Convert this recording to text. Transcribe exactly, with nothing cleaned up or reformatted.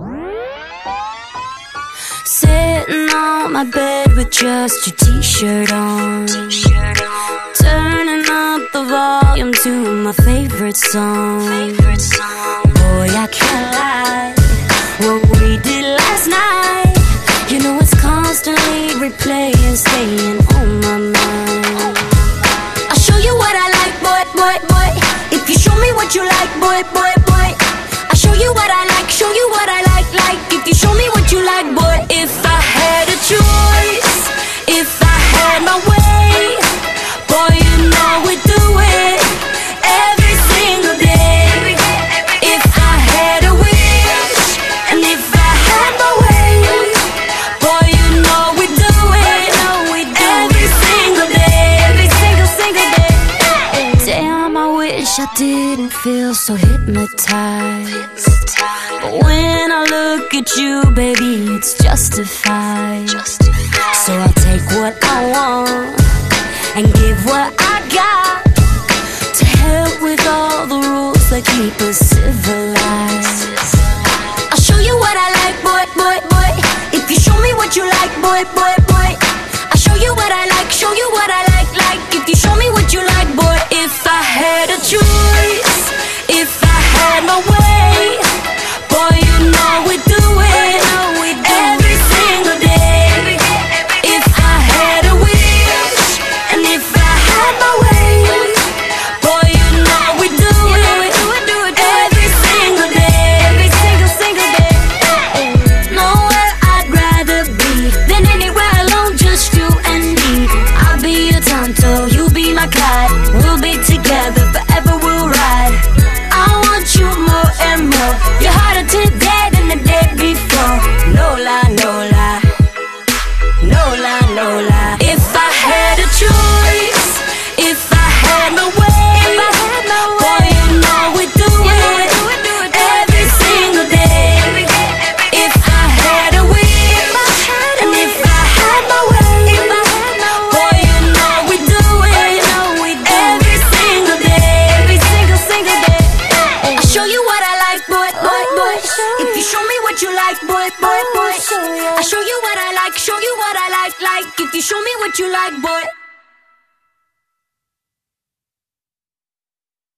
Sitting on my bed with just your t-shirt on, turning up the volume to my favorite song. Boy, I can't lie, what we did last night, you know it's constantly replaying, staying on my mind. I'll show you what I like, boy, boy, boy. If you show me what you like, boy, boy, boy. I'll show you what I like, show you what I like, like. If you show me what you like, boy. If I had a choice, if I had my way, boy, you know we'd do it every single day. If I had a wish, and if I had my way, boy, you know we'd do it every single day, every single, single day. Damn, I wish I didn't feel so hypnotized, but when I look at you, baby, it's justified. So I'll take what I want and give what I got, to help with all the rules that keep us civilized. I'll show you what I like, boy, boy, boy. If you show me what you like, boy, boy, boy. I'll show you what I like, show you what I like, like. If you show me what you like, boy. If I had a choice, if I had my way, boy, you know we'd do it every single day. If I had a wish, and if I had my way, boy, you know we'd do it every single day, every single, single day. Nowhere I'd rather be than anywhere alone, just you and me. I'll be your Tonto, you be my Clyde. We'll be together forever, we'll ride. I want you more and more. You're harder today than the day before. No lie, no lie, no lie, no lie. If I had a choice, if I had my way, boy, you know we'd do it every single day. If I had a wish, and if I had my way, boy, you know we'd do it every single day, every single, single day. I'll show you what I like, boy, boy, boy. If you show me what you like, boy, boy, boy. I'll show you what I like, show you what I like, like. If you show me what you like, boy.